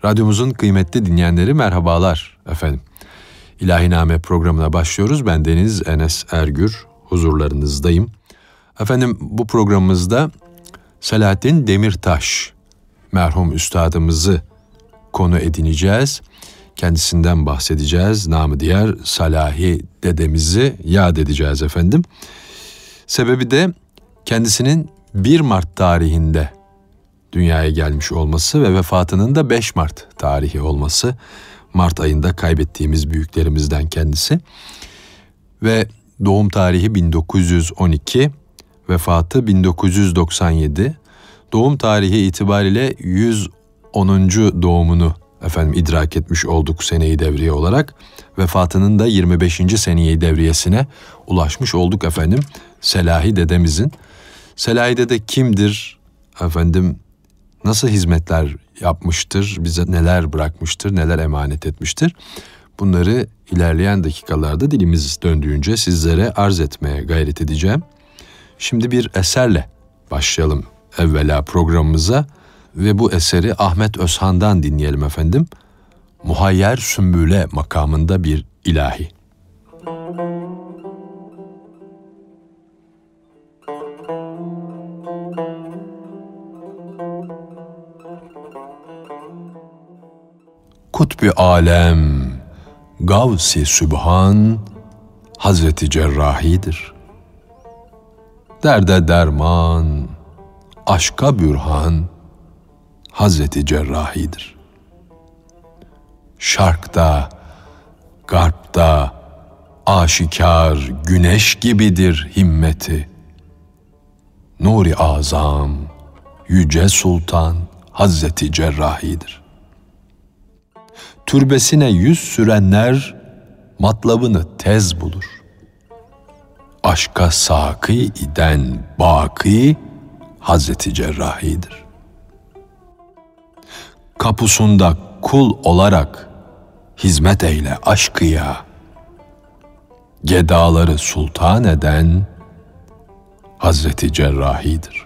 Radyomuzun kıymetli dinleyenleri merhabalar efendim. İlahiname programına başlıyoruz. Ben Deniz Enes Ergür, huzurlarınızdayım. Efendim bu programımızda Selahattin Demirtaş merhum üstadımızı konu edineceğiz. Kendisinden bahsedeceğiz. Namı diğer Salahi dedemizi yad edeceğiz efendim. Sebebi de kendisinin 1 Mart tarihinde dünyaya gelmiş olması ve vefatının da 5 Mart tarihi olması. Mart ayında kaybettiğimiz büyüklerimizden kendisi. Ve doğum tarihi 1912, vefatı 1997. Doğum tarihi itibariyle 110. doğumunu efendim idrak etmiş olduk seneyi devriye olarak. Vefatının da 25. seneyi devriyesine ulaşmış olduk efendim Selahi dedemizin. Selahi dede kimdir efendim? Nasıl hizmetler yapmıştır, bize neler bırakmıştır, neler emanet etmiştir? Bunları ilerleyen dakikalarda dilimiz döndüğünce sizlere arz etmeye gayret edeceğim. Şimdi bir eserle başlayalım evvela programımıza ve bu eseri Ahmet Özhan'dan dinleyelim efendim. Muhayyer Sümbüle makamında bir ilahi. Kutb-i alem, Gavs-i Sübhan, Hazreti Cerrahi'dir. Derde derman, aşka bürhan, Hazreti Cerrahi'dir. Şarkta, garpta, aşikar güneş gibidir himmeti. Nur-i azam, yüce sultan, Hazreti Cerrahi'dir. Türbesine yüz sürenler matlabını tez bulur. Aşka sakı iden baki Hazreti Cerrahi'dir. Kapusunda kul olarak hizmet eyle aşkıya. Gedaları sultan eden Hazreti Cerrahi'dir.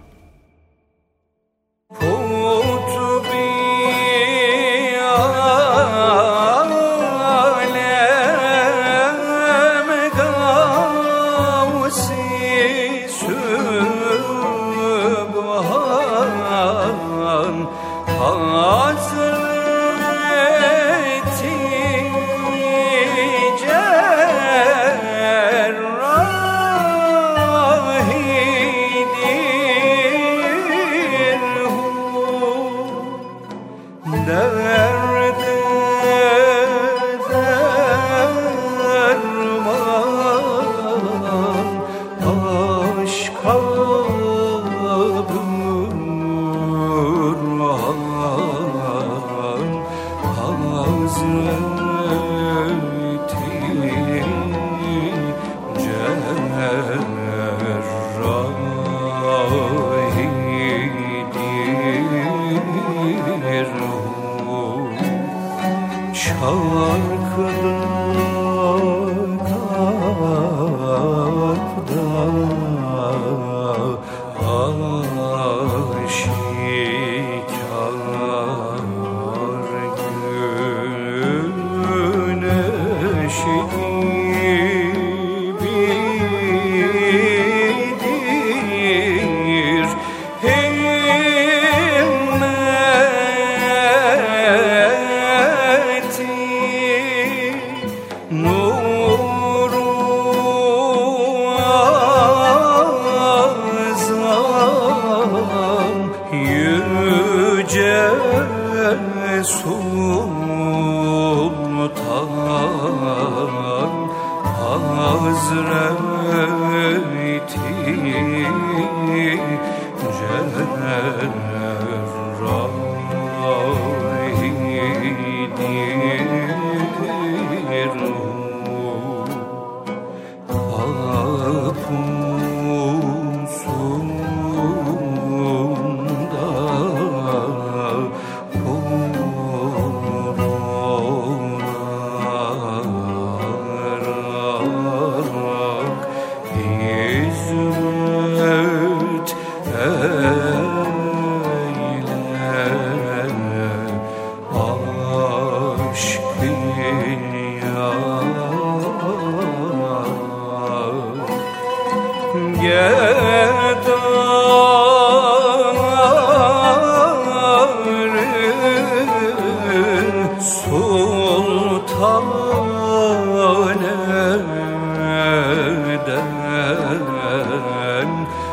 taneden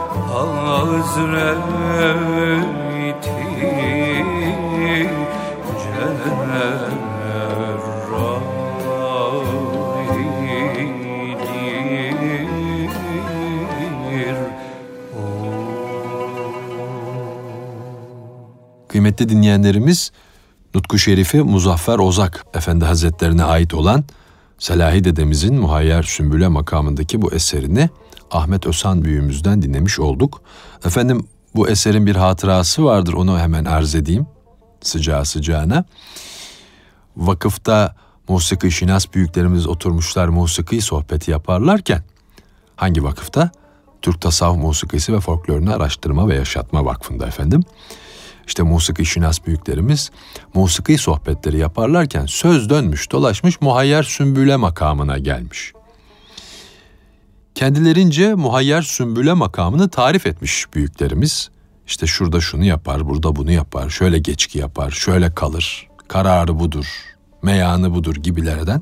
Hazreti Cerrahidir. Kıymetli dinleyenlerimiz, Nutku Şerifi Muzaffer Ozak Efendi Hazretlerine ait olan Selahi dedemizin Muhayyer Sümbüle makamındaki bu eserini Ahmet Özhan büyüğümüzden dinlemiş olduk. Efendim, bu eserin bir hatırası vardır, onu hemen arz edeyim sıcağı sıcağına. Vakıfta musiki şinas büyüklerimiz oturmuşlar, musiki sohbeti yaparlarken, hangi vakıfta? Türk Tasavvuf Musikisi ve Folklorunu Araştırma ve Yaşatma Vakfı'nda efendim. İşte musiki şinas büyüklerimiz musiki sohbetleri yaparlarken söz dönmüş dolaşmış Muhayyer Sümbüle makamına gelmiş. Kendilerince Muhayyer Sümbüle makamını tarif etmiş büyüklerimiz. İşte şurada şunu yapar, burada bunu yapar, şöyle geçki yapar, şöyle kalır, kararı budur, meyanı budur gibilerden.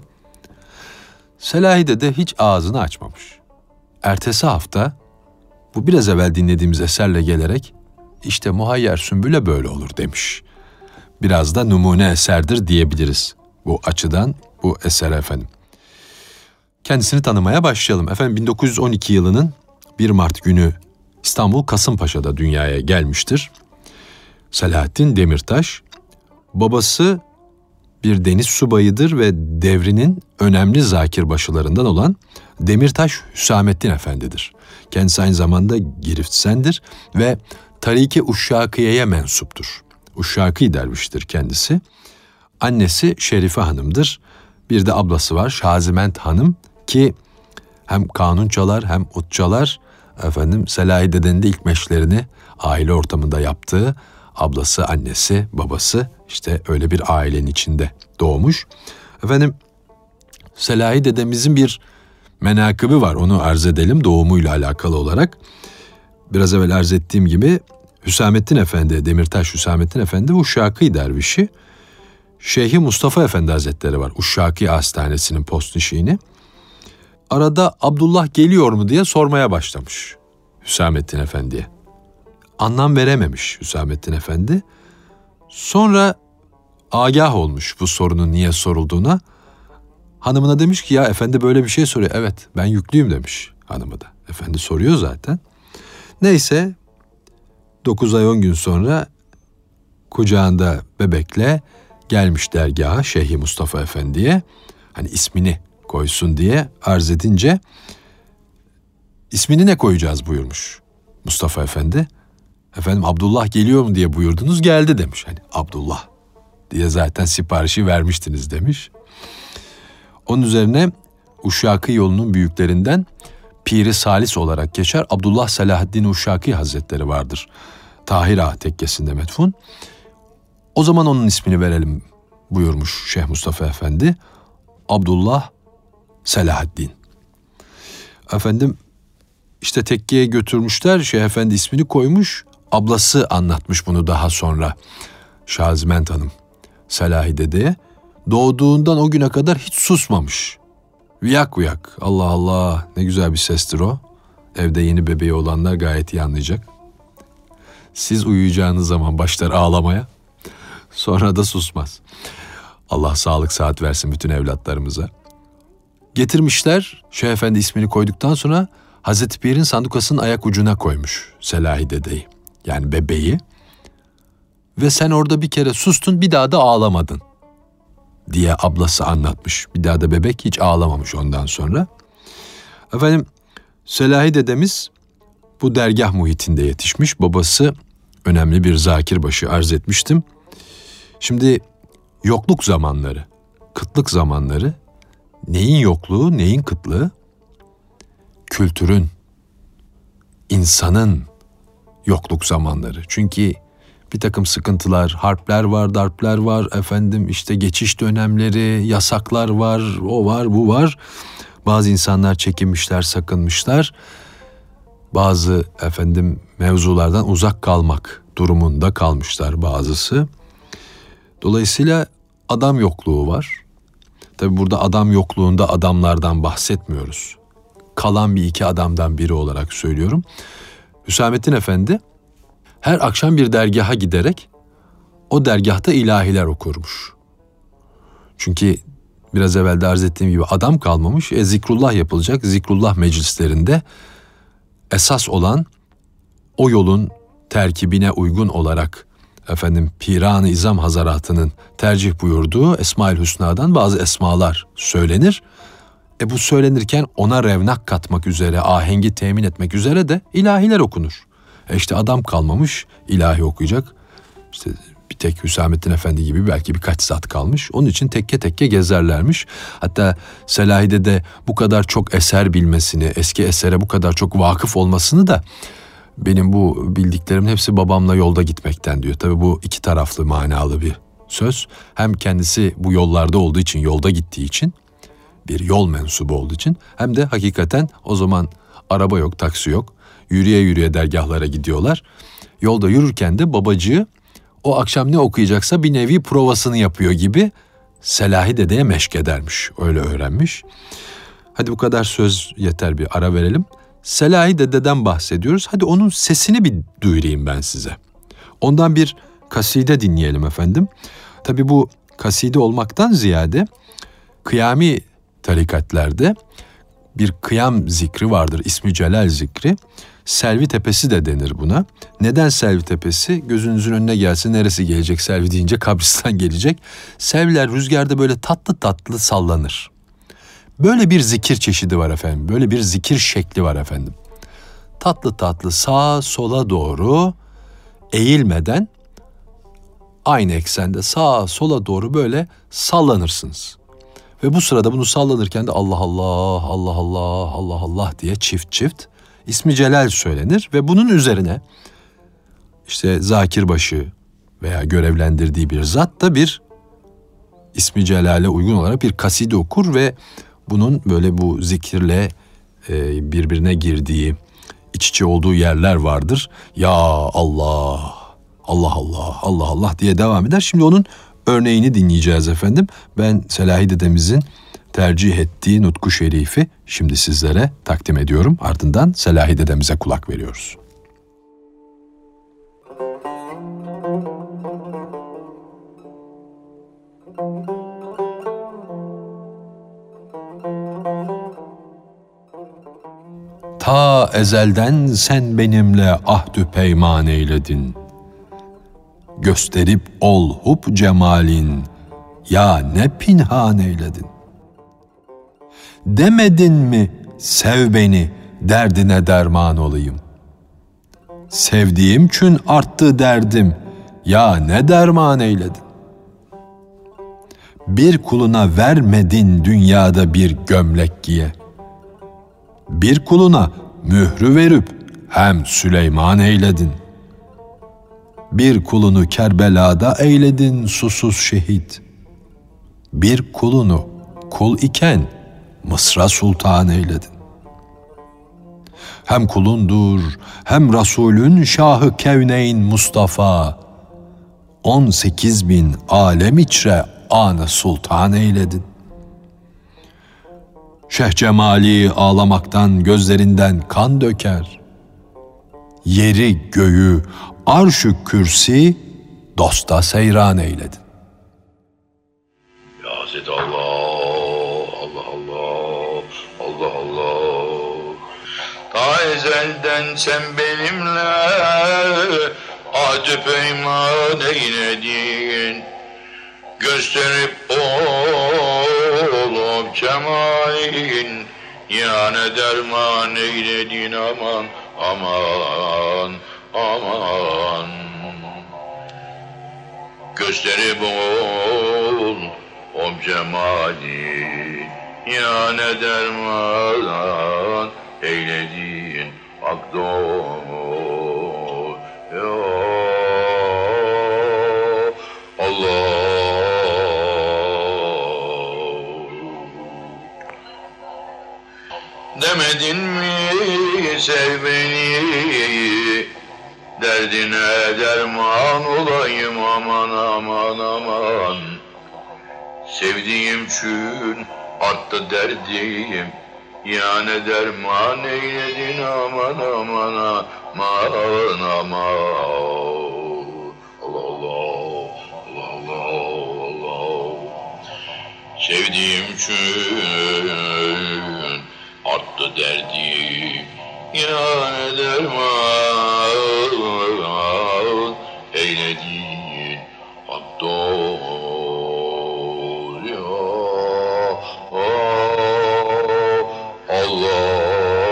Selahi Dede hiç ağzını açmamış. Ertesi hafta bu biraz evvel dinlediğimiz eserle gelerek İşte Muhayyer Sümbüle böyle olur demiş. Biraz da numune eserdir diyebiliriz bu açıdan bu eser efendim. Kendisini tanımaya başlayalım. Efendim 1912 yılının 1 Mart günü İstanbul Kasımpaşa'da dünyaya gelmiştir. Selahattin Demirtaş, babası bir deniz subayıdır ve devrinin önemli zakirbaşılarından olan Demirtaş Hüsamettin Efendidir. Kendisi aynı zamanda Giriftsendir ve Tariki Uşşakiye'ye mensuptur. Uşşaki derviştir kendisi. Annesi Şerife Hanım'dır. Bir de ablası var Şaziment Hanım ki hem kanun çalar hem ut çalar. Efendim Selahi Dede'nin de ilk meşlerini aile ortamında yaptığı, ablası, annesi, babası işte öyle bir ailenin içinde doğmuş. Efendim Selahi Dedemizin bir menakıbı var, onu arz edelim doğumuyla alakalı olarak. Biraz evvel arz ettiğim gibi Hüsamettin Efendi, Demirtaş Hüsamettin Efendi Uşşaki dervişi. Şeyhi Mustafa Efendi Hazretleri var. Uşşaki Hastanesi'nin postnişini. Arada Abdullah geliyor mu diye sormaya başlamış Hüsamettin Efendi'ye. Anlam verememiş Hüsamettin Efendi. Sonra agah olmuş bu sorunun niye sorulduğuna. Hanımına demiş ki ya efendi böyle bir şey soruyor. Evet ben yüklüyüm demiş hanımı da. Efendi soruyor zaten. Neyse 9 ay 10 gün sonra kucağında bebekle gelmiş dergaha Şeyhi Mustafa Efendi'ye. Hani ismini koysun diye arz edince ismini ne koyacağız buyurmuş Mustafa Efendi. Efendim Abdullah geliyor mu diye buyurdunuz, geldi demiş. Hani Abdullah diye zaten siparişi vermiştiniz demiş. Onun üzerine Uşşaki yolunun büyüklerinden Piri Salis olarak geçer Abdullah Selahaddin Uşşaki Hazretleri vardır. Tahir Ağa tekkesinde metfun. O zaman onun ismini verelim buyurmuş Şeyh Mustafa Efendi. Abdullah Selahaddin. Efendim işte tekkeye götürmüşler. Şeyh Efendi ismini koymuş. Ablası anlatmış bunu daha sonra. Şaziment Hanım Selahi Dede'ye. Doğduğundan o güne kadar hiç susmamış. Viyak viyak. Allah Allah ne güzel bir sestir o. Evde yeni bebeği olanlar gayet iyi anlayacak. Siz uyuyacağınız zaman başlar ağlamaya. Sonra da susmaz. Allah sağlık sıhhat versin bütün evlatlarımıza. Getirmişler. Şeyh Efendi ismini koyduktan sonra Hazreti Pir'in sandukasının ayak ucuna koymuş Selahi Dede'yi. Yani bebeği. Ve sen orada bir kere sustun, bir daha da ağlamadın diye ablası anlatmış. Bir daha da bebek hiç ağlamamış ondan sonra. Efendim Selahi Dedemiz bu dergah muhitinde yetişmiş. Babası önemli bir zakirbaşı arz etmiştim. Şimdi yokluk zamanları, kıtlık zamanları, neyin yokluğu, neyin kıtlığı? Kültürün, insanın yokluk zamanları. Çünkü bir takım sıkıntılar, harpler var, darpler var, efendim işte geçiş dönemleri, yasaklar var, o var, bu var. Bazı insanlar çekinmişler, sakınmışlar. Bazı efendim mevzulardan uzak kalmak durumunda kalmışlar bazısı. Dolayısıyla adam yokluğu var. Tabi burada adam yokluğunda adamlardan bahsetmiyoruz. Kalan bir iki adamdan biri olarak söylüyorum. Hüsamettin Efendi her akşam bir dergaha giderek o dergahta ilahiler okurmuş. Çünkü biraz evvel de arz ettiğim gibi adam kalmamış. Zikrullah yapılacak. Zikrullah meclislerinde esas olan o yolun terkibine uygun olarak Piran-ı İzam Hazaratı'nın tercih buyurduğu Esma-ül Hüsna'dan bazı esmalar söylenir. Bu söylenirken ona revnak katmak üzere, ahengi temin etmek üzere de ilahiler okunur. İşte adam kalmamış, ilahi okuyacak. İşte bir tek Hüsamettin Efendi gibi belki birkaç zat kalmış. Onun için tekke tekke gezerlermiş. Hatta Selahi'de bu kadar çok eser bilmesini, eski esere bu kadar çok vakıf olmasını da benim bu bildiklerimin hepsi babamla yolda gitmekten diyor. Tabii bu iki taraflı manalı bir söz. Hem kendisi bu yollarda olduğu için, yolda gittiği için, bir yol mensubu olduğu için, hem de hakikaten o zaman araba yok, taksi yok. Yürüye yürüye dergahlara gidiyorlar. Yolda yürürken de babacığı o akşam ne okuyacaksa bir nevi provasını yapıyor gibi Selahi dedeye meşk edermiş. Öyle öğrenmiş. Hadi bu kadar söz yeter, bir ara verelim. Selahi dededen bahsediyoruz. Hadi onun sesini bir duyurayım ben size. Ondan bir kaside dinleyelim efendim. Tabii bu kaside olmaktan ziyade kıyami tarikatlerde bir kıyam zikri vardır. İsmi Celal zikri. Selvi Tepesi de denir buna. Neden Selvi Tepesi? Gözünüzün önüne gelsin, neresi gelecek Selvi deyince kabristan gelecek. Selviler rüzgarda böyle tatlı tatlı sallanır. Böyle bir zikir çeşidi var efendim. Böyle bir zikir şekli var efendim. Tatlı tatlı sağa sola doğru eğilmeden aynı eksende sağa sola doğru böyle sallanırsınız. Ve bu sırada bunu sallanırken de Allah Allah, Allah Allah, Allah Allah diye çift çift İsmi Celal söylenir ve bunun üzerine işte zakirbaşı veya görevlendirdiği bir zat da bir İsmi Celal'e uygun olarak bir kaside okur ve bunun böyle bu zikirle birbirine girdiği, iç içe olduğu yerler vardır. Ya Allah, Allah Allah, Allah Allah diye devam eder. Şimdi onun örneğini dinleyeceğiz efendim. Ben Selahi dedemizin tercih ettiği nutku şerifi şimdi sizlere takdim ediyorum. Ardından Selahi dedemize kulak veriyoruz. Ta ezelden sen benimle ahdü peyman eyledin. Gösterip ol hub cemalin, ya ne pinhan eyledin. Demedin mi sev beni, derdine derman olayım. Sevdiğim çün arttı derdim, ya ne derman eyledin. Bir kuluna vermedin dünyada bir gömlek giye. Bir kuluna mührü verip hem Süleyman eyledin. Bir kulunu Kerbela'da eyledin susuz şehit. Bir kulunu kul iken Mısır'a sultan eyledin. Hem kulundur hem Resulün Şahı Kevneyn Mustafa. 18.000 alem içre anı sultan eyledin. Şeyh Cemali ağlamaktan gözlerinden kan döker. Yeri göğü arş-ı kürsi dosta seyran eyledin. Ya Hazreti Allah, Allah Allah, Allah Allah. Ta ezelden sen benimle ahd-ı peyman eyledin. Gösterip olup cemalin, ya ne derman eyledin aman, aman, aman. Gösterip olup cemalin, ya ne derman eyledin hak doğru, ya Allah. Demedin mi sev beni, derdine derman olayım aman aman aman. Sevdiğim için arttı derdim. Ya ne derman eyledin aman aman aman aman. Allah Allah Allah Allah Allah. Sevdiğim için arttı derdim. Ya ne derman eyledin hatta ya Allah.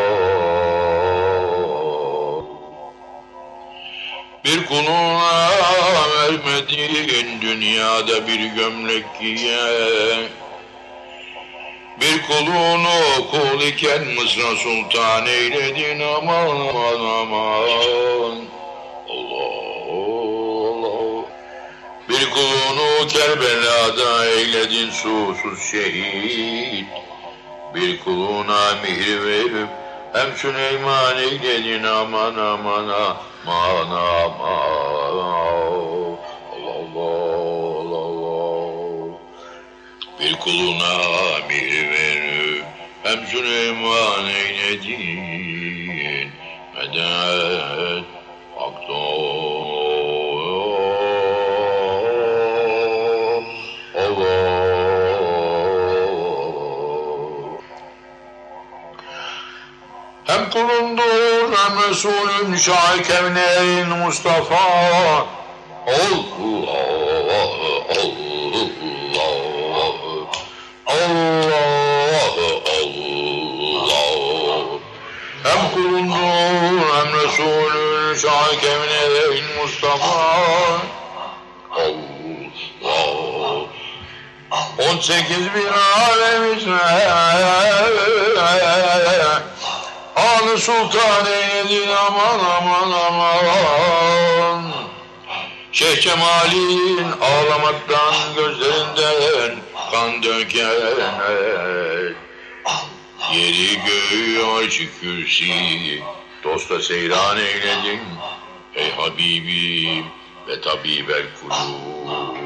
Bir kuluna vermedin dünyada bir gömlek giyen. Bir kulunu kul iken Mısra Sultan eyledin aman aman aman. Allah Allah. Bir kulunu Kerbela'da eyledin susuz şehit. Bir kuluna mihri verip hem Süleyman eyledin aman aman aman aman. Allah Allah. Bir kuluna mihri verip hem Süleyman eyledin medet haktan. Hem kulundur hem Resulün Şah-ı Kevneyn Mustafa. Allah Allah Allah Allah. Hem kulundur hem Resulün Şah-ı Kevneyn Mustafa. Allah. 18 bin alemiz Ağlı Sultan eyledin aman aman aman. Şeyh Cemal'in ağlamaktan gözlerinden kan döken. Yeri göğü açık kürsi dosta seyran eyledin. Ey Habibim ve tabibel kulub.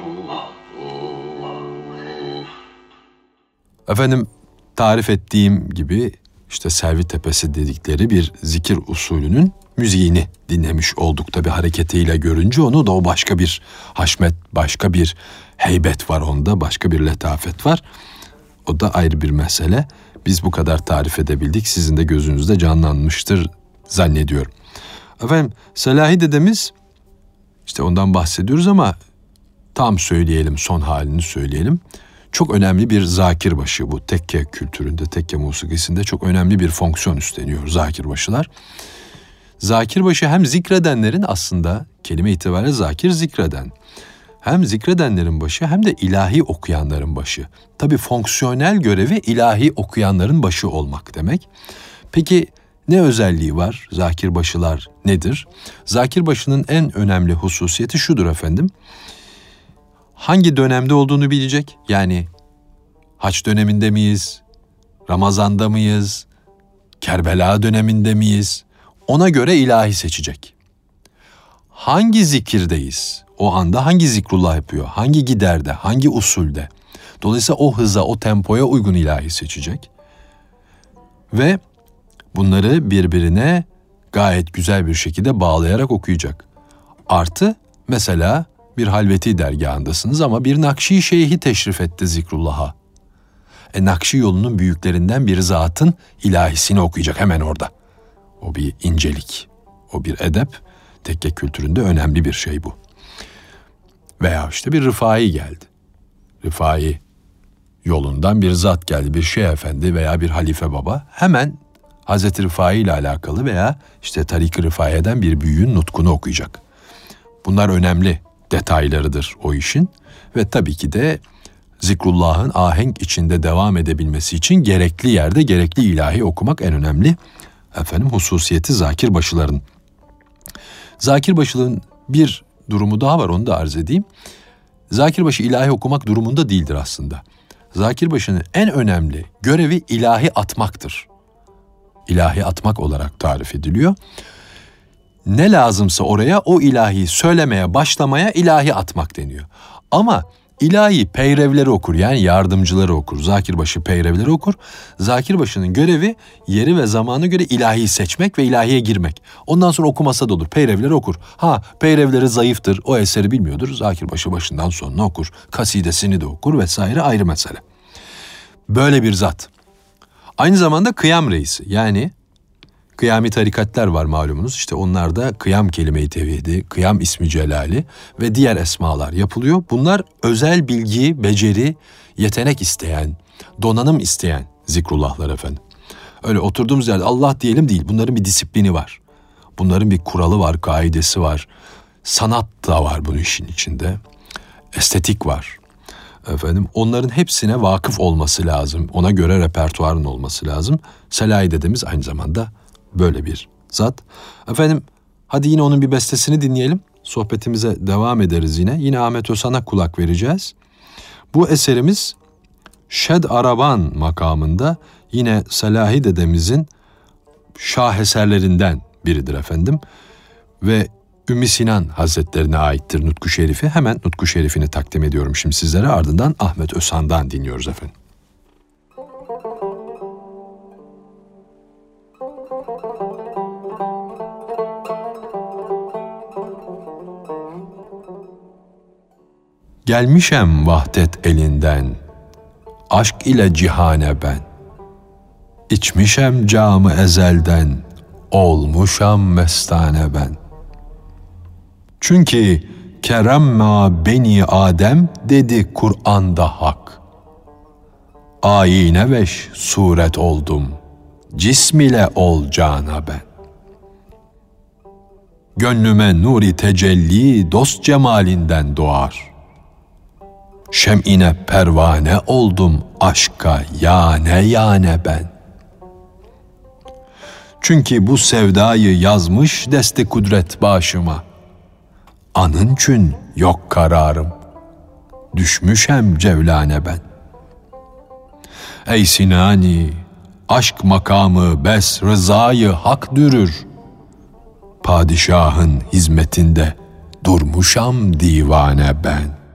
Efendim tarif ettiğim gibi işte Selvi Tepesi dedikleri bir zikir usulünün müziğini dinlemiş olduk. Tabi hareketiyle görünce onu da o başka bir haşmet, başka bir heybet var onda, başka bir letafet var. O da ayrı bir mesele. Biz bu kadar tarif edebildik. Sizin de gözünüzde canlanmıştır zannediyorum. Efendim Selahi dedemiz, işte ondan bahsediyoruz ama tam söyleyelim, son halini söyleyelim. Çok önemli bir zakirbaşı bu. Tekke kültüründe, tekke musikisinde çok önemli bir fonksiyon üstleniyor zakirbaşılar. Zakirbaşı hem zikredenlerin, aslında kelime itibariyle zakir zikreden, hem zikredenlerin başı hem de ilahi okuyanların başı. Tabii fonksiyonel görevi ilahi okuyanların başı olmak demek. Peki ne özelliği var? Zakirbaşılar nedir? Zakirbaşının en önemli hususiyeti şudur efendim. Hangi dönemde olduğunu bilecek. Yani Haç döneminde miyiz? Ramazan'da mıyız? Kerbela döneminde miyiz? Ona göre ilahi seçecek. Hangi zikirdeyiz? O anda hangi zikrullah yapıyor? Hangi giderde? Hangi usulde? Dolayısıyla o hıza, o tempoya uygun ilahi seçecek. Ve bunları birbirine gayet güzel bir şekilde bağlayarak okuyacak. Artı mesela bir halveti dergahındasınız ama bir Nakşi şeyhi teşrif etti zikrullah'a. Nakşi yolunun büyüklerinden bir zatın ilahisini okuyacak hemen orada. O bir incelik, o bir edep. Tekke kültüründe önemli bir şey bu. Veya işte bir Rıfai geldi. Rıfai yolundan bir zat geldi, bir şeyh efendi veya bir halife baba. Hemen Hazreti Rıfai ile alakalı veya işte Tarik-i Rıfai'den bir büyüğün nutkunu okuyacak. Bunlar önemli detaylarıdır o işin ve tabii ki de zikrullahın ahenk içinde devam edebilmesi için gerekli yerde gerekli ilahi okumak en önemli hususiyeti zakirbaşıların. Zakirbaşılığın bir durumu daha var, onu da arz edeyim. Zakirbaşı ilahi okumak durumunda değildir aslında. Zakirbaşının en önemli görevi ilahi atmaktır. İlahi atmak olarak tarif ediliyor. Ne lazımsa oraya o ilahi söylemeye başlamaya ilahi atmak deniyor. Ama ilahi peyrevleri okur, yani yardımcıları okur. Zakirbaşı peyrevleri okur. Zakirbaşı'nın görevi yeri ve zamanı göre ilahiyi seçmek ve ilahiye girmek. Ondan sonra okumasa da olur. Peyrevleri okur. Peyrevleri zayıftır, o eseri bilmiyordur. Zakirbaşı başından sonuna okur. Kasidesini de okur vesaire, ayrı mesele. Böyle bir zat. Aynı zamanda kıyam reisi, yani kıyami tarikatlar var malumunuz. İşte onlarda kıyam kelime-i tevhidi, kıyam ismi celali ve diğer esmalar yapılıyor. Bunlar özel bilgi, beceri, yetenek isteyen, donanım isteyen zikrullahlar efendim. Öyle oturduğumuz yerde Allah diyelim değil. Bunların bir disiplini var. Bunların bir kuralı var, kaidesi var. Sanat da var bunun işin içinde. Estetik var. Efendim, onların hepsine vakıf olması lazım. Ona göre repertuarın olması lazım. Selahi dedemiz aynı zamanda böyle bir zat. Efendim, hadi yine onun bir bestesini dinleyelim. Sohbetimize devam ederiz yine. Yine Ahmet Özhan'a kulak vereceğiz. Bu eserimiz Şed Araban makamında, yine Selahi dedemizin şaheserlerinden biridir efendim. Ve Ümmü Sinan Hazretlerine aittir Nutku Şerifi. Hemen Nutku Şerifini takdim ediyorum şimdi sizlere. Ardından Ahmet Özhan'dan dinliyoruz efendim. Gelmişem vahdet elinden, aşk ile cihane ben. İçmişem camı ezelden, olmuşam mestane ben. Çünkü keremma beni Adem dedi Kur'an'da hak. Ayine veş suret oldum, cism ile ol cana ben. Gönlüme nuri tecelli dost cemalinden doğar. Şem'ine pervane oldum aşka yane ben. Çünkü bu sevdayı yazmış desti kudret başıma. Anın çün yok kararım, düşmüşem cevlane ben. Ey Sinani, aşk makamı bes rızayı hak dürür. Padişahın hizmetinde durmuşam divane ben.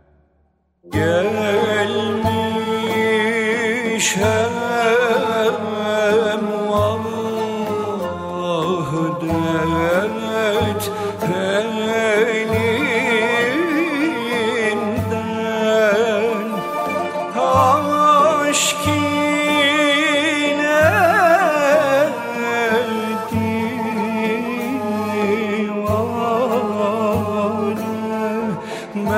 Gelmişem vahdet elinden, aşk ile divane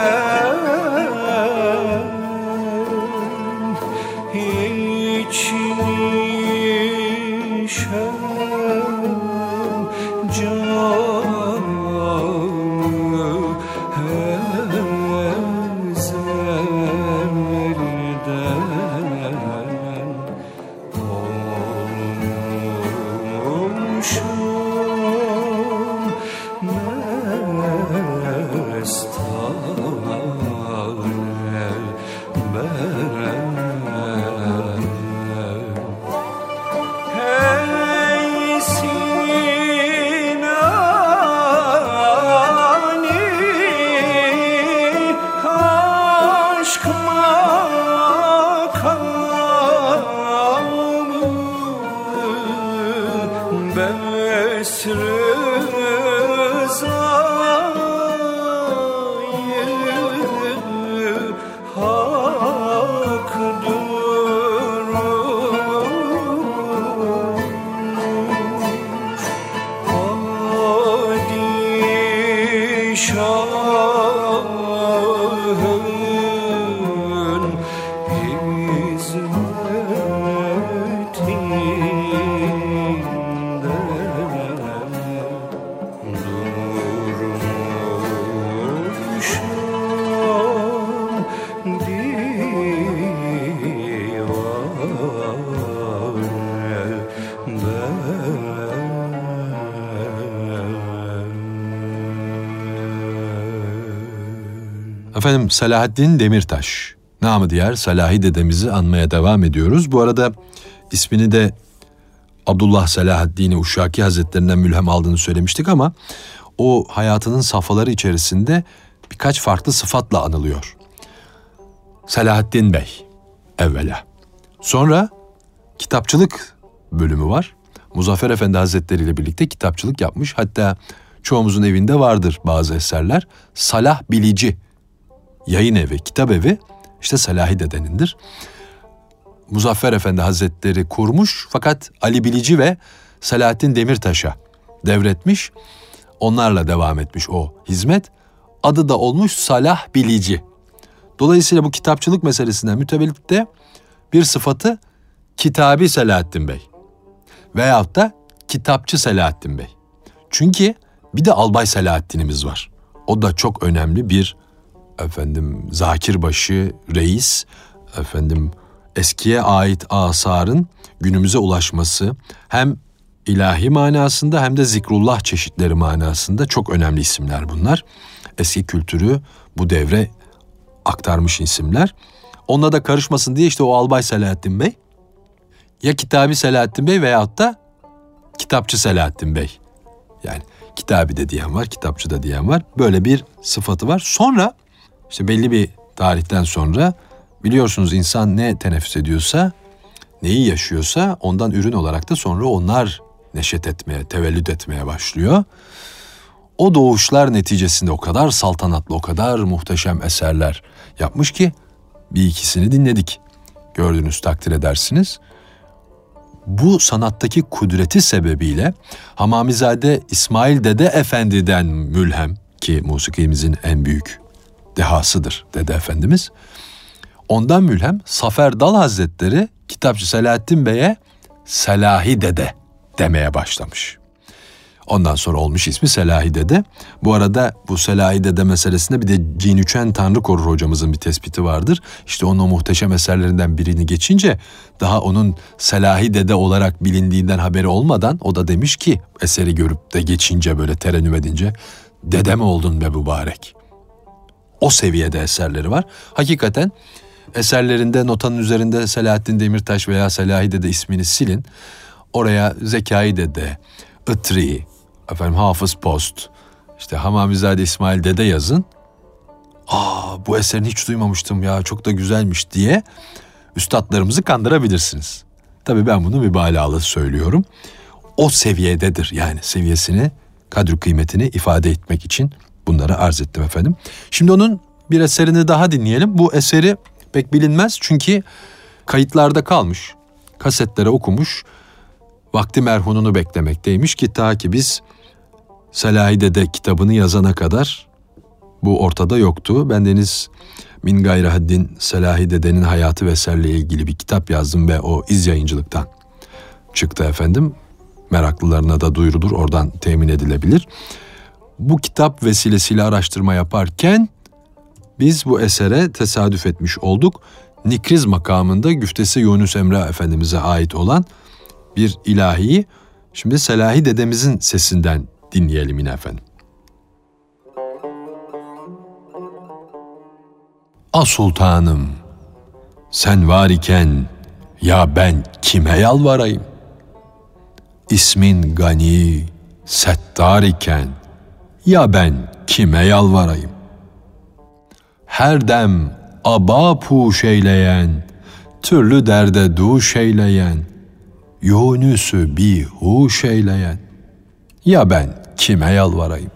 Efendim, Selahaddin Demirtaş, namı diğer Selahi dedemizi anmaya devam ediyoruz. Bu arada ismini de Abdullah Selahaddin Uşaki Hazretlerinden mülhem aldığını söylemiştik ama o hayatının safhaları içerisinde birkaç farklı sıfatla anılıyor. Selahaddin Bey evvela. Sonra kitapçılık bölümü var. Muzaffer Efendi Hazretleri ile birlikte kitapçılık yapmış. Hatta çoğumuzun evinde vardır bazı eserler. Salah Bilici yayın evi, kitap evi işte Selahi Dede'nindir. Muzaffer Efendi Hazretleri kurmuş fakat Ali Bilici ve Selahattin Demirtaş'a devretmiş. Onlarla devam etmiş o hizmet. Adı da olmuş Salah Bilici. Dolayısıyla bu kitapçılık meselesinden mütevellit de bir sıfatı Kitabi Selahattin Bey veyahut da Kitapçı Selahattin Bey. Çünkü bir de Albay Selahattin'imiz var. O da çok önemli bir zakirbaşı, reis, eskiye ait asarın günümüze ulaşması hem ilahi manasında hem de zikrullah çeşitleri manasında çok önemli isimler bunlar. Eski kültürü bu devre aktarmış isimler. Onunla da karışmasın diye işte o Albay Selahattin Bey ya Kitabi Selahattin Bey veyahut da Kitapçı Selahattin Bey. Yani kitabi de diyen var, kitapçı da diyen var. Böyle bir sıfatı var. Sonra işte belli bir tarihten sonra biliyorsunuz insan ne teneffüs ediyorsa, neyi yaşıyorsa ondan ürün olarak da sonra onlar neşet etmeye, tevellüt etmeye başlıyor. O doğuşlar neticesinde o kadar saltanatlı, o kadar muhteşem eserler yapmış ki bir ikisini dinledik. Gördünüz, takdir edersiniz. Bu sanattaki kudreti sebebiyle Hamamizade İsmail Dede Efendi'den mülhem ki musikimizin en büyük dehasıdır Dede Efendimiz. Ondan mülhem Zafer Dal Hazretleri Kitapçı Selahattin Bey'e Selahi Dede demeye başlamış. Ondan sonra olmuş ismi Selahi Dede. Bu arada bu Selahi Dede meselesinde bir de Cinüçen Tanrı Korur hocamızın bir tespiti vardır. İşte onun o muhteşem eserlerinden birini geçince daha onun Selahi Dede olarak bilindiğinden haberi olmadan o da demiş ki eseri görüp de geçince böyle terennüm edince dede mi oldun be mübarek? O seviyede eserleri var. Hakikaten eserlerinde notanın üzerinde Selahattin Demirtaş veya Selahi Dede ismini silin. Oraya Zekai Dede, Itri, Hafız Post, işte Hamamizade İsmail Dede yazın. Bu eserini hiç duymamıştım ya, çok da güzelmiş diye üstadlarımızı kandırabilirsiniz. Tabii ben bunu mübalağalı söylüyorum. O seviyededir yani, seviyesini, kadri kıymetini ifade etmek için bunları arz ettim efendim. Şimdi onun bir eserini daha dinleyelim. Bu eseri pek bilinmez çünkü kayıtlarda kalmış, kasetlere okumuş, vakti merhununu beklemekteymiş ki ta ki biz Selahi Dede kitabını yazana kadar bu ortada yoktu. Bendeniz min gayri haddin Selahi Dede'nin hayatı ve eserle ilgili bir kitap yazdım ve o İz Yayıncılık'tan çıktı efendim. Meraklılarına da duyurulur, oradan temin edilebilir. Bu kitap vesilesiyle araştırma yaparken biz bu esere tesadüf etmiş olduk. Nikriz makamında Güftesi Yunus Emre Efendimiz'e ait olan bir ilahiyi şimdi Selahi Dedemizin sesinden dinleyelim yine efendim. Sultanım, sen var iken ya ben kime yalvarayım? İsmin gani, settar iken ya ben kime yalvarayım? Her dem aba puş eyleyen, türlü derde duş eyleyen, Yunus'u bir huş eyleyen, ya ben kime yalvarayım?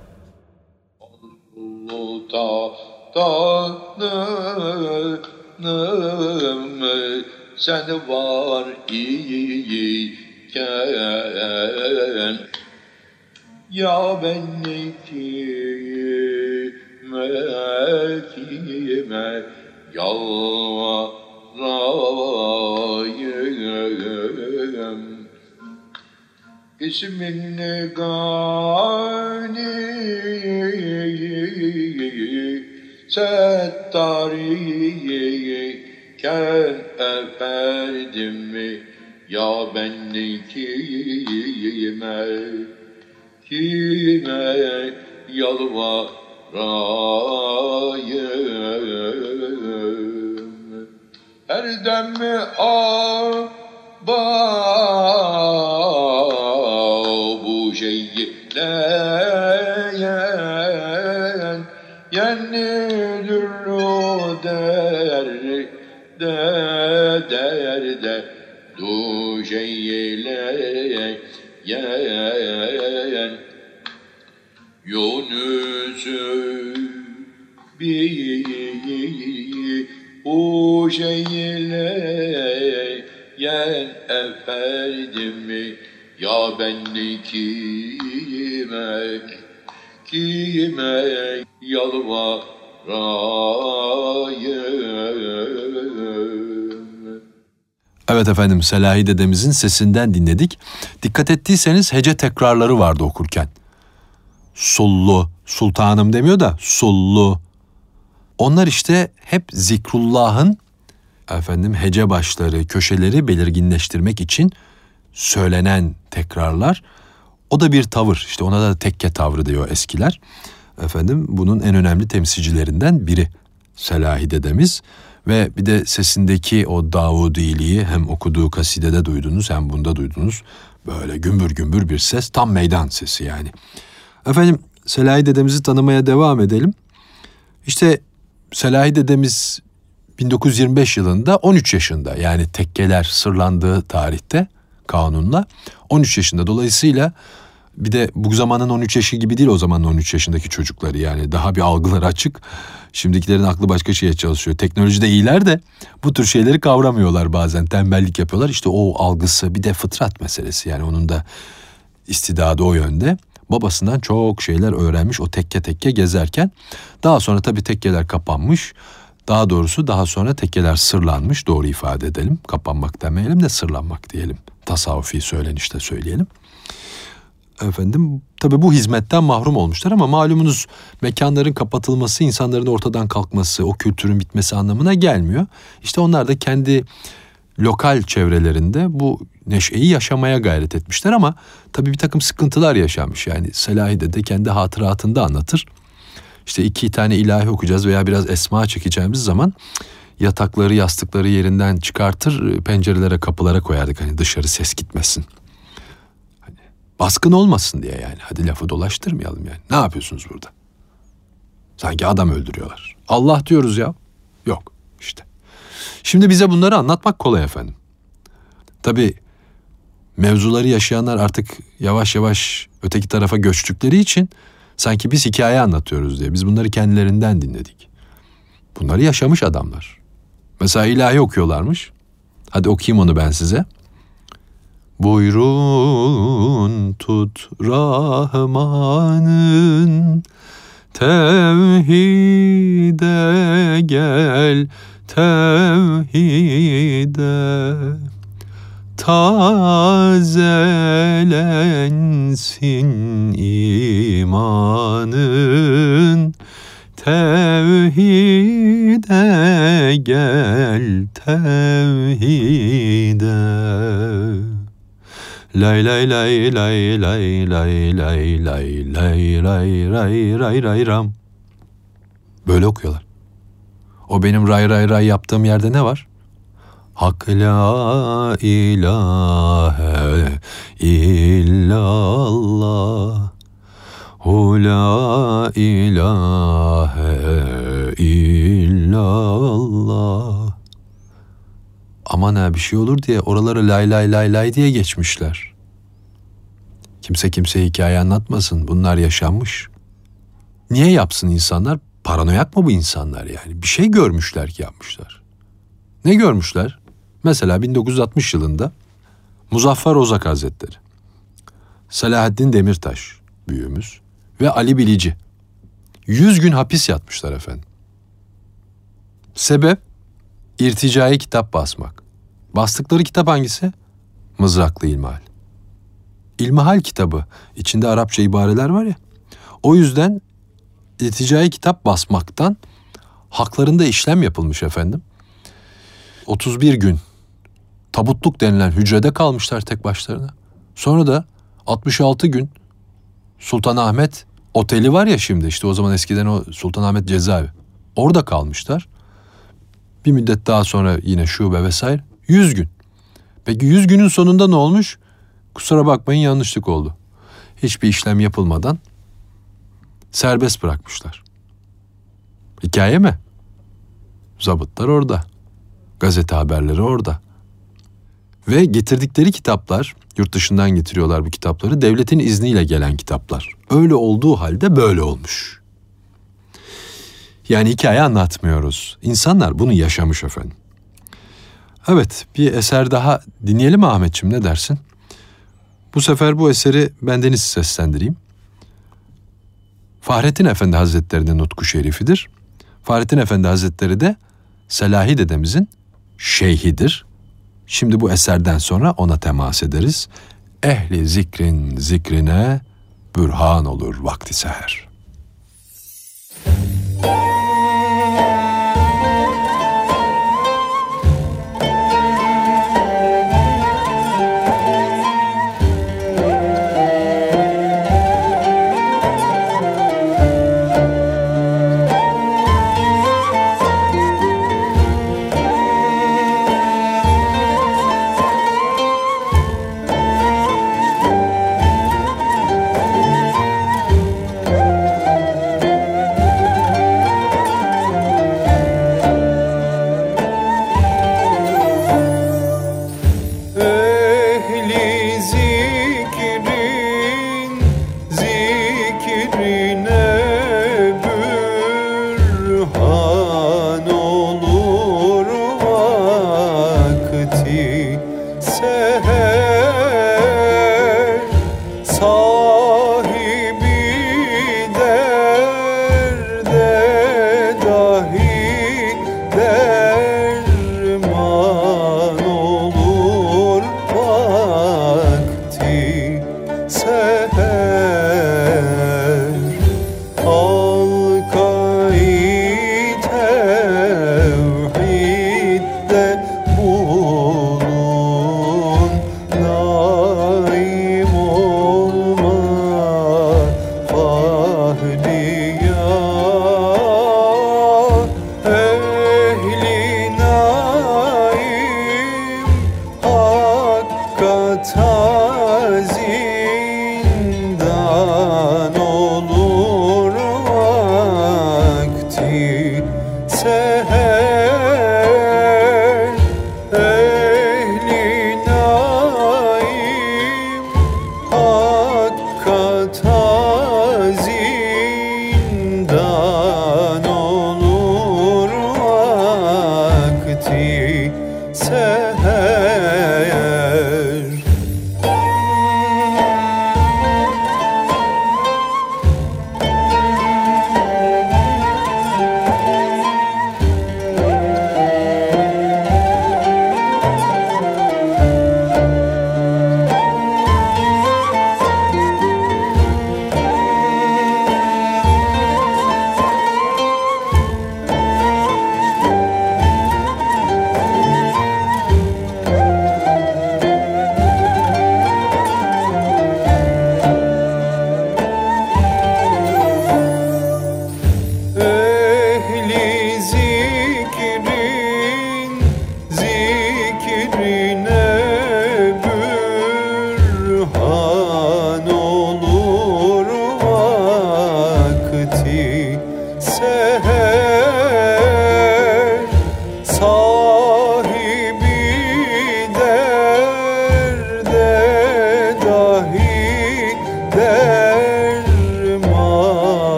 Sen var iken ya ben kime yalvarayım? İsmin gani settari ken efendim ya ben kime yalvarayım? Her dem bu şeyleyen yenilür der derde duş eyleyen Yunus'u bir uş eyleyen efendimi ya ben kime yalvarayım. Evet efendim, Selahi dedemizin sesinden dinledik. Dikkat ettiyseniz hece tekrarları vardı okurken. Sullu, sultanım demiyor da sullu. Onlar işte hep zikrullahın hece başları, köşeleri belirginleştirmek için söylenen tekrarlar. O da bir tavır. İşte ona da tekke tavrı diyor eskiler. Bunun en önemli temsilcilerinden biri Selahi dedemiz. Ve bir de sesindeki o Davudiliği hem okuduğu kasidede duydunuz hem bunda duydunuz. Böyle gümbür gümbür bir ses, tam meydan sesi yani. Selahi dedemizi tanımaya devam edelim. İşte Selahi dedemiz 1925 yılında 13 yaşında, yani tekkeler sırlandığı tarihte kanunla 13 yaşında. Dolayısıyla bir de bu zamanın 13 yaşı gibi değil o zamanın 13 yaşındaki çocukları, yani daha bir algıları açık. Şimdikilerin aklı başka şeye çalışıyor. Teknolojide iyiler de bu tür şeyleri kavramıyorlar bazen, tembellik yapıyorlar. İşte o algısı, bir de fıtrat meselesi, yani onun da istidadı o yönde. Babasından çok şeyler öğrenmiş o tekke gezerken. Daha sonra tabii tekkeler kapanmış. Daha sonra tekkeler sırlanmış, doğru ifade edelim. Kapanmak demeyelim de sırlanmak diyelim. Tasavvufi söylenişte söyleyelim. Tabii bu hizmetten mahrum olmuşlar ama malumunuz mekanların kapatılması, insanların ortadan kalkması, o kültürün bitmesi anlamına gelmiyor. İşte onlar da kendi lokal çevrelerinde bu neşeyi yaşamaya gayret etmişler ama tabii bir takım sıkıntılar yaşanmış. Yani Selahi de kendi hatıratında anlatır. İşte 2 tane ilahi okuyacağız veya biraz esma çekeceğimiz zaman yatakları, yastıkları yerinden çıkartır, pencerelere, kapılara koyardık. Hani dışarı ses gitmesin. Hani baskın olmasın diye yani. Hadi lafı dolaştırmayalım yani. Ne yapıyorsunuz burada? Sanki adam öldürüyorlar. Allah diyoruz ya. Yok işte. Şimdi bize bunları anlatmak kolay efendim. Tabii mevzuları yaşayanlar artık yavaş yavaş öteki tarafa göçtükleri için sanki biz hikaye anlatıyoruz diye. Biz bunları kendilerinden dinledik. Bunları yaşamış adamlar. Mesela ilahi okuyorlarmış. Hadi okuyayım onu ben size. Buyurun tut Rahman'ın tevhide gel tevhide tazelensin imanın tevhide gel tevhide. Lay lay lay lay lay lay lay lay lay lay ray ray ray ram. Böyle okuyorlar. O benim ray ray ray yaptığım yerde ne var? Hak la ilahe illallah, hu la ilahe illallah. Aman ha, bir şey olur diye oraları lay lay lay lay diye geçmişler. Kimse kimseye hikaye anlatmasın, bunlar yaşanmış. Niye yapsın insanlar? Paranoyak mı bu insanlar yani? Bir şey görmüşler ki yapmışlar. Ne görmüşler? Mesela 1960 yılında Muzaffer Ozak Hazretleri, Selahaddin Demirtaş büyüğümüz ve Ali Bilici 100 gün hapis yatmışlar efendim. Sebep? İrticai kitap basmak. Bastıkları kitap hangisi? Mızraklı İlmihal. İlmihal kitabı, içinde Arapça ibareler var ya. O yüzden irticai kitap basmaktan haklarında işlem yapılmış efendim. 31 gün tabutluk denilen hücrede kalmışlar tek başlarına. Sonra da 66 gün Sultanahmet Oteli var ya şimdi, işte o zaman eskiden o Sultanahmet Cezaevi. Orada kalmışlar. Bir müddet daha sonra yine şube vesaire. 100 gün. Peki 100 günün sonunda ne olmuş? Kusura bakmayın, yanlışlık oldu. Hiçbir işlem yapılmadan serbest bırakmışlar. Hikaye mi? Zabıtlar orada. Gazete haberleri orada. Ve getirdikleri kitaplar, yurt dışından getiriyorlar bu kitapları, devletin izniyle gelen kitaplar. Öyle olduğu halde böyle olmuş. Yani hikaye anlatmıyoruz. İnsanlar bunu yaşamış efendim. Evet, bir eser daha dinleyelim mi Ahmetciğim, ne dersin? Bu sefer bu eseri bendeniz seslendireyim. Fahrettin Efendi Hazretleri'nin nutku şerifidir. Fahrettin Efendi Hazretleri de Selahi dedemizin şeyhidir. Şimdi bu eserden sonra ona temas ederiz. Ehli zikrin zikrine bürhan olur vakti seher.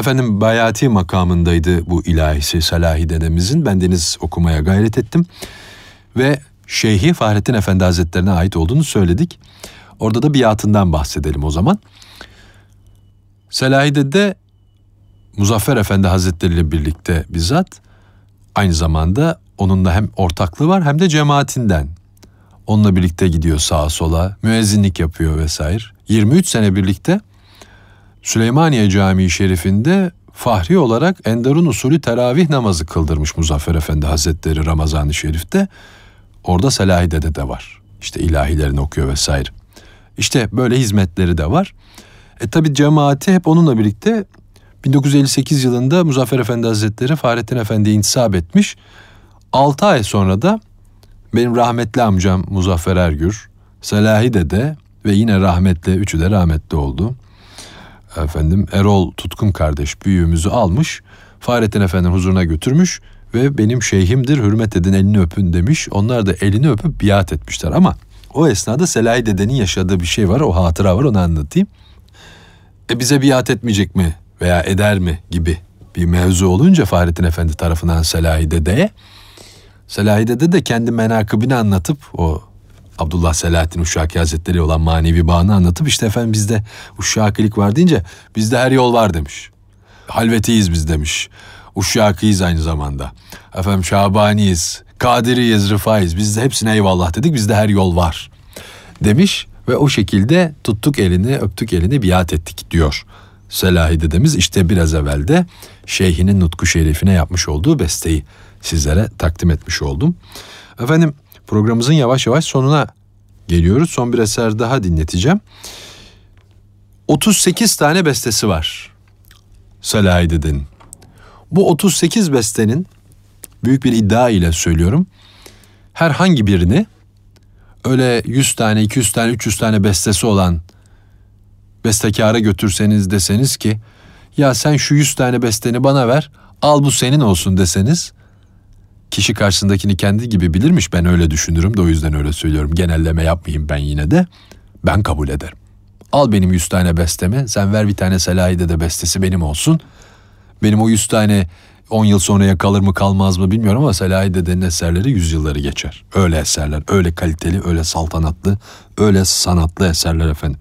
Efendim Bayati makamındaydı bu ilahisi Selahi dedemizin. Bendeniz okumaya gayret ettim. Ve Şeyhi Fahrettin Efendi Hazretlerine ait olduğunu söyledik. Orada da biatından bahsedelim o zaman. Selahi dede Muzaffer Efendi Hazretleri ile birlikte bizzat aynı zamanda onunla hem ortaklığı var hem de cemaatinden. Onunla birlikte gidiyor sağa sola, müezzinlik yapıyor vesaire. 23 sene birlikte Süleymaniye Camii Şerif'inde fahri olarak Enderun usulü teravih namazı kıldırmış Muzaffer Efendi Hazretleri Ramazan-ı Şerif'te. Orada Selahi dede de var. İşte ilahilerini okuyor vesaire. İşte böyle hizmetleri de var. Tabi cemaati hep onunla birlikte 1958 yılında Muzaffer Efendi Hazretleri Fahrettin Efendi'ye intisap etmiş. 6 ay sonra da benim rahmetli amcam Muzaffer Ergür, Selahi dede ve yine rahmetli, üçü de rahmetli oldu. Efendim Erol Tutkun kardeş büyüğümüzü almış, Fahrettin Efendi'nin huzuruna götürmüş ve benim şeyhimdir, hürmet edin, elini öpün demiş. Onlar da elini öpüp biat etmişler ama o esnada Selahi dedenin yaşadığı bir şey var, o hatıra var, onu anlatayım. Bize biat etmeyecek mi veya eder mi gibi bir mevzu olunca Fahrettin Efendi tarafından Selahi dedeye, Selahi dede de kendi menakıbini anlatıp o Abdullah Selahattin Uşşaki Hazretleri olan manevi bağını anlatıp işte efendim bizde Uşşakilik var deyince bizde her yol var demiş. Halvetiyiz biz demiş. Uşşakiyiz aynı zamanda. Efendim Şabaniyiz, Kadiriyiz, Rıfaiyiz. Bizde hepsine eyvallah dedik, bizde her yol var demiş ve o şekilde tuttuk elini, öptük elini, biat ettik diyor Selahi dedemiz. İşte biraz evvel de şeyhinin nutku şerifine yapmış olduğu besteyi sizlere takdim etmiş oldum. Efendim programımızın yavaş yavaş sonuna geliyoruz. Son bir eser daha dinleteceğim. 38 tane bestesi var Selahi dedenin. Bu 38 bestenin büyük bir iddia ile söylüyorum, herhangi birini öyle 100 tane, 200 tane, 300 tane bestesi olan bestekâra götürseniz, deseniz ki ya sen şu 100 tane besteni bana ver, al bu senin olsun deseniz, kişi karşısındakini kendi gibi bilirmiş, ben öyle düşünürüm de o yüzden öyle söylüyorum. Genelleme yapmayayım ben yine de. Ben kabul ederim. Al benim 100 tane bestemi, sen ver bir tane Selahi dede bestesi benim olsun. Benim o 100 tane 10 yıl sonraya kalır mı kalmaz mı bilmiyorum ama Selahi dedenin eserleri 100 yılları geçer. Öyle eserler, öyle kaliteli, öyle saltanatlı, öyle sanatlı eserler efendim.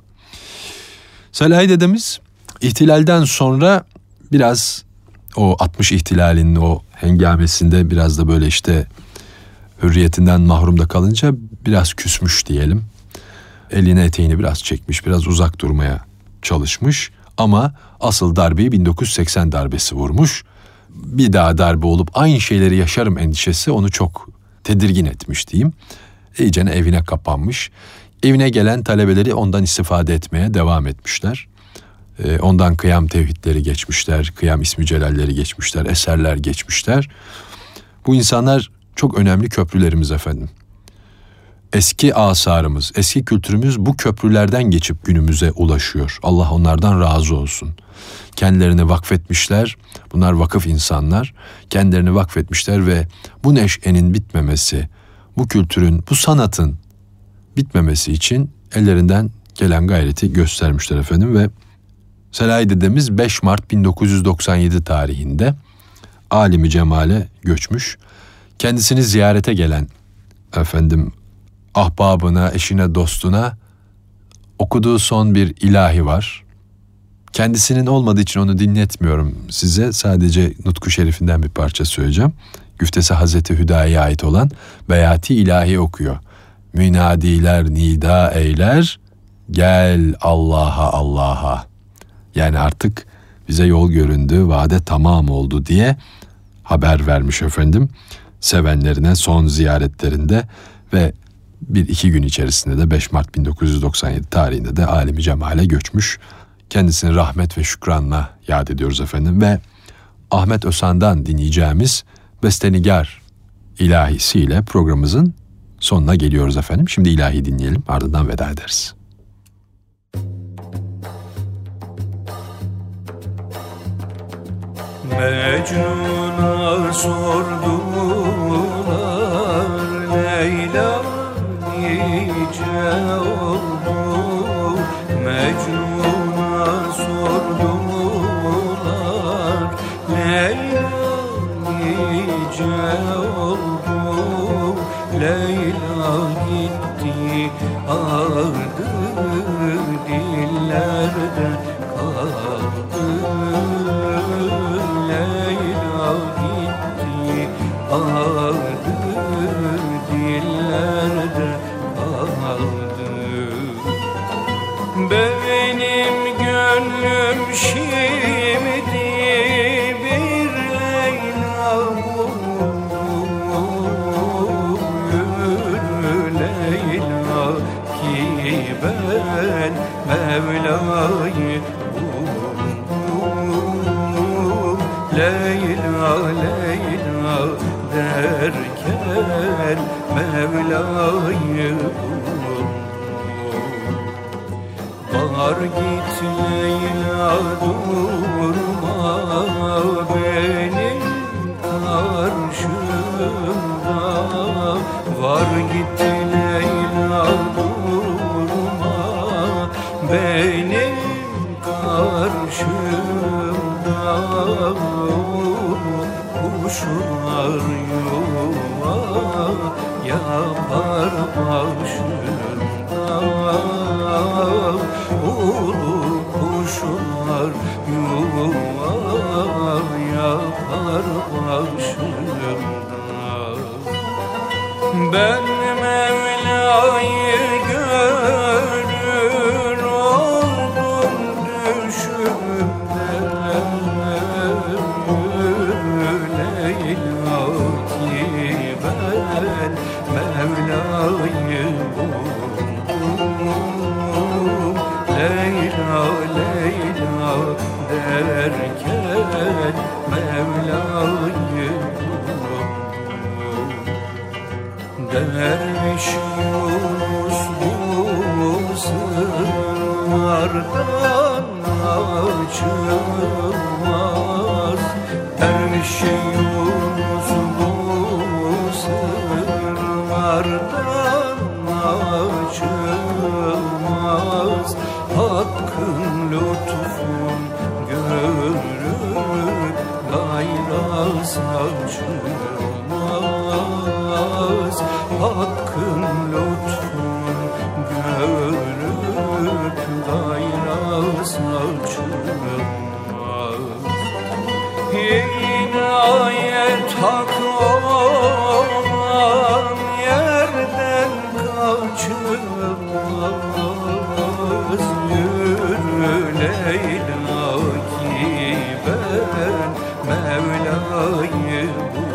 Selahi dedemiz ihtilalden sonra biraz o 60 ihtilalinin o hengamesinde biraz da böyle işte hürriyetinden mahrum da kalınca biraz küsmüş diyelim. Eline eteğini biraz çekmiş, biraz uzak durmaya çalışmış ama asıl darbeyi 1980 darbesi vurmuş. Bir daha darbe olup aynı şeyleri yaşarım endişesi onu çok tedirgin etmiş diyeyim. İyicene evine kapanmış. Evine gelen talebeleri ondan istifade etmeye devam etmişler. Ondan kıyam tevhidleri geçmişler, kıyam ismi celalleri geçmişler, eserler geçmişler. Bu insanlar çok önemli köprülerimiz efendim. Eski asarımız, eski kültürümüz bu köprülerden geçip günümüze ulaşıyor. Allah onlardan razı olsun. Kendilerini vakfetmişler, bunlar vakıf insanlar. Kendilerini vakfetmişler ve bu neşenin bitmemesi, bu kültürün, bu sanatın bitmemesi için ellerinden gelen gayreti göstermişler efendim ve Selahi dedemiz 5 Mart 1997 tarihinde alimi cemale göçmüş. Kendisini ziyarete gelen efendim ahbabına, eşine, dostuna okuduğu son bir ilahi var. Kendisinin olmadığı için onu dinletmiyorum size. Sadece nutku şerifinden bir parça söyleyeceğim. Güftesi Hazreti Hüdayi'ye ait olan Beyati ilahi okuyor. Münadiler nida eyler, gel Allah'a Allah'a. Yani artık bize yol göründü, vade tamam oldu diye haber vermiş efendim. Sevenlerine son ziyaretlerinde ve 1-2 gün içerisinde de 5 Mart 1997 tarihinde de alemi cemale göçmüş. Kendisini rahmet ve şükranla yad ediyoruz efendim ve Ahmet Özhan'dan dinleyeceğimiz Bestenigar ilahisiyle programımızın sonuna geliyoruz efendim. Şimdi ilahi dinleyelim, ardından veda ederiz. Mecnun'a sordular Leyla nice oldu. Mecnun'a sordular oldu, Leyla gitti, ağırdı dillerde kaldı. Leyla gitti, ağırdı dillerde kaldı. Benim gönlüm şimdi bir Leyla buldu, Leyla ki ben Mevla'yı buldum. Leyla Leyla derken Mevla'yı buldum. Var git Leyla durma benim karşımda. Var git Leyla durma benim karşımda. Kuşlar yuva yapar başımda. Ulu kuşlar yuva yapar başımda. Ben Mevla'yı görür oldum düşümde. Leyla ki ben Mevla'yı buldum. Leyla Leyla derken Mevla'yı buldum. Derviş Yunus bu sırlardan açılmaz. Derviş Yunus bu sırlardan açılmaz. Hakkın lütfun görüp gayra saçılmaz. Hakkın lütfun görüp gayra saçılmaz. Hidayet hak olan yerden kaçılmaz. Yürü Leyla ki ben Mevla'yı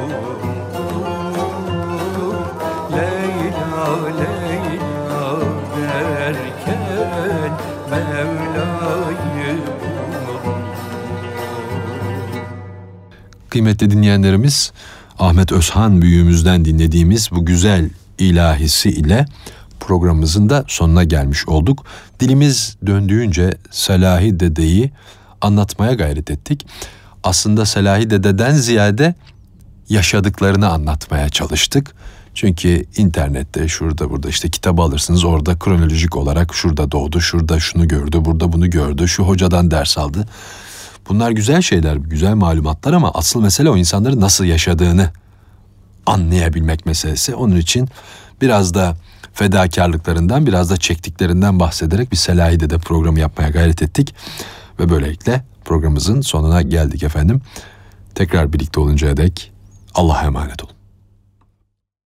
buldum. Leyla Leyla derken Mevla'yı buldum. Kıymetli dinleyenlerimiz, Ahmet Özhan büyüğümüzden dinlediğimiz bu güzel ilahisi ile programımızın da sonuna gelmiş olduk. Dilimiz döndüğünce Selahi Dede'yi anlatmaya gayret ettik. Aslında Selahi Dede'den ziyade yaşadıklarını anlatmaya çalıştık. Çünkü internette şurada burada işte kitabı alırsınız, orada kronolojik olarak şurada doğdu, şurada şunu gördü, burada bunu gördü, şu hocadan ders aldı. Bunlar güzel şeyler, güzel malumatlar ama asıl mesele o insanların nasıl yaşadığını anlayabilmek meselesi. Onun için biraz da fedakarlıklarından, biraz da çektiklerinden bahsederek bir Selahi Dede programı yapmaya gayret ettik. Ve böylelikle programımızın sonuna geldik efendim. Tekrar birlikte oluncaya dek Allah'a emanet olun.